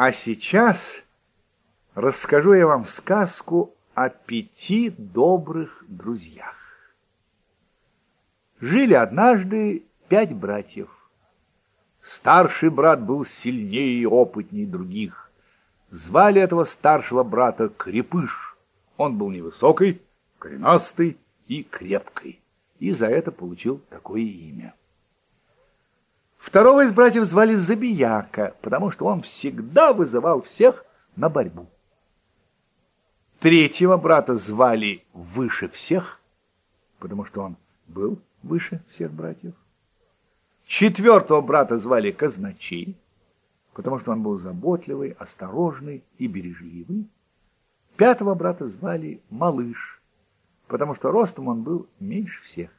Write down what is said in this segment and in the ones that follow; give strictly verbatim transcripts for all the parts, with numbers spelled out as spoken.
А сейчас расскажу я вам сказку о пяти добрых друзьях. Жили однажды пять братьев. Старший брат был сильнее и опытнее других. Звали этого старшего брата Крепыш. Он был невысокий, коренастый и крепкий, и за это получил такое имя. Второго из братьев звали Забияка, потому что он всегда вызывал всех на борьбу. Третьего брата звали Выше всех, потому что он был выше всех братьев. Четвертого брата звали Казначей, потому что он был заботливый, осторожный и бережливый. Пятого брата звали Малыш, потому что ростом он был меньше всех.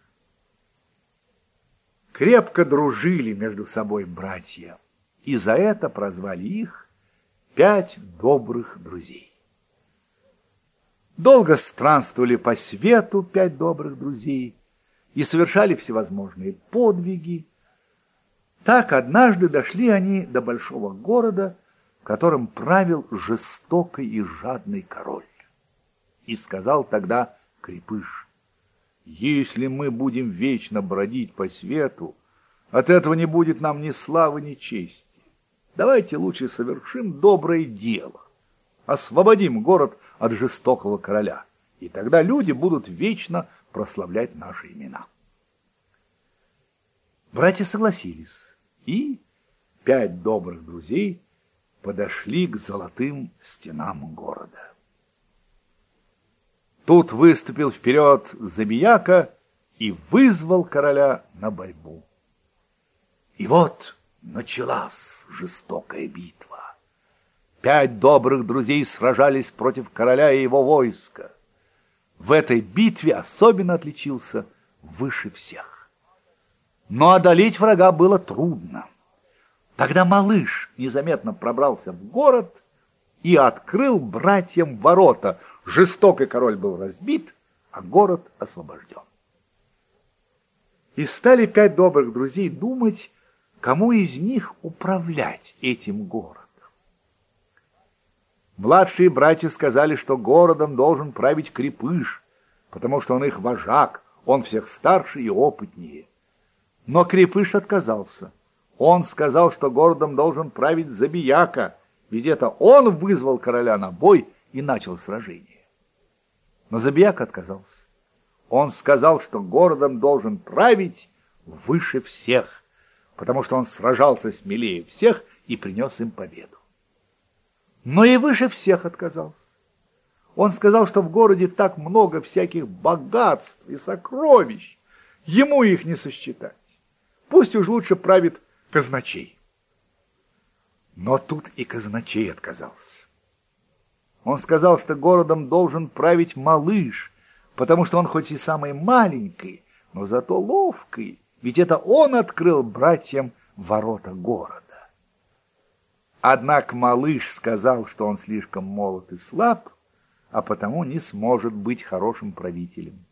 Крепко дружили между собой братья, и за это прозвали их пять добрых друзей. Долго странствовали по свету пять добрых друзей и совершали всевозможные подвиги. Так однажды дошли они до большого города, в котором правил жестокий и жадный король. И сказал тогда Крепыш: «Если мы будем вечно бродить по свету, от этого не будет нам ни славы, ни чести. Давайте лучше совершим доброе дело, освободим город от жестокого короля, и тогда люди будут вечно прославлять наши имена». Братья согласились, и пять добрых друзей подошли к золотым стенам города. Тут выступил вперед Забияка и вызвал короля на борьбу. И вот началась жестокая битва. Пять добрых друзей сражались против короля и его войска. В этой битве особенно отличился Выше всех. Но одолеть врага было трудно. Тогда Малыш незаметно пробрался в город и открыл братьям ворота. Жестокий король был разбит, а город освобожден. И стали пять добрых друзей думать, кому из них управлять этим городом. Младшие братья сказали, что городом должен править Крепыш, потому что он их вожак, он всех старше и опытнее. Но Крепыш отказался. Он сказал, что городом должен править Забияка, ведь это он вызвал короля на бой и начал сражение. Но Забияка отказался. Он сказал, что городом должен править Выше всех, потому что он сражался смелее всех и принес им победу. Но и Выше всех отказался. Он сказал, что в городе так много всяких богатств и сокровищ, ему их не сосчитать. Пусть уж лучше правит Казначей. Но тут и Казначей отказался. Он сказал, что городом должен править Малыш, потому что он хоть и самый маленький, но зато ловкий, ведь это он открыл братьям ворота города. Однако Малыш сказал, что он слишком молод и слаб, а потому не сможет быть хорошим правителем.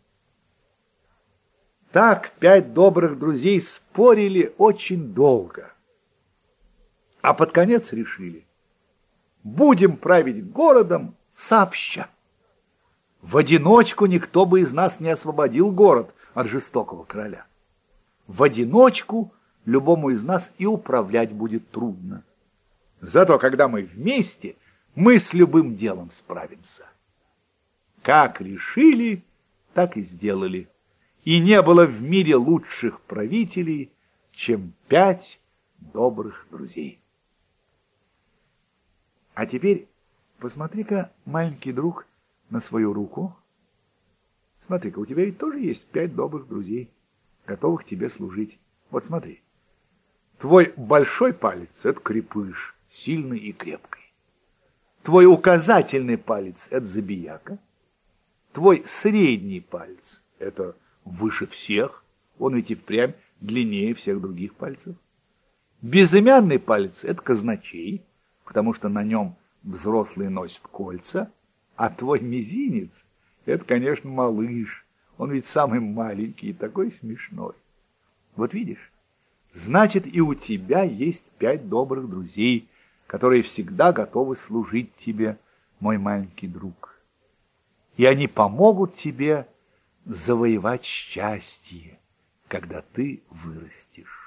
Так пять добрых друзей спорили очень долго, а под конец решили: будем править городом сообща. В одиночку никто бы из нас не освободил город от жестокого короля. В одиночку любому из нас и управлять будет трудно. Зато когда мы вместе, мы с любым делом справимся. Как решили, так и сделали. И не было в мире лучших правителей, чем пять добрых друзей. А теперь посмотри-ка, маленький друг, на свою руку. Смотри-ка, у тебя ведь тоже есть пять добрых друзей, готовых тебе служить. Вот смотри. Твой большой палец — это Крепыш, сильный и крепкий. Твой указательный палец — это Забияка. Твой средний палец — это Выше всех, он ведь и впрямь длиннее всех других пальцев. Безымянный палец — это Казначей, потому что на нем взрослые носят кольца, а твой мизинец — это, конечно, Малыш, он ведь самый маленький и такой смешной. Вот видишь, значит, и у тебя есть пять добрых друзей, которые всегда готовы служить тебе, мой маленький друг. И они помогут тебе завоевать счастье, когда ты вырастешь.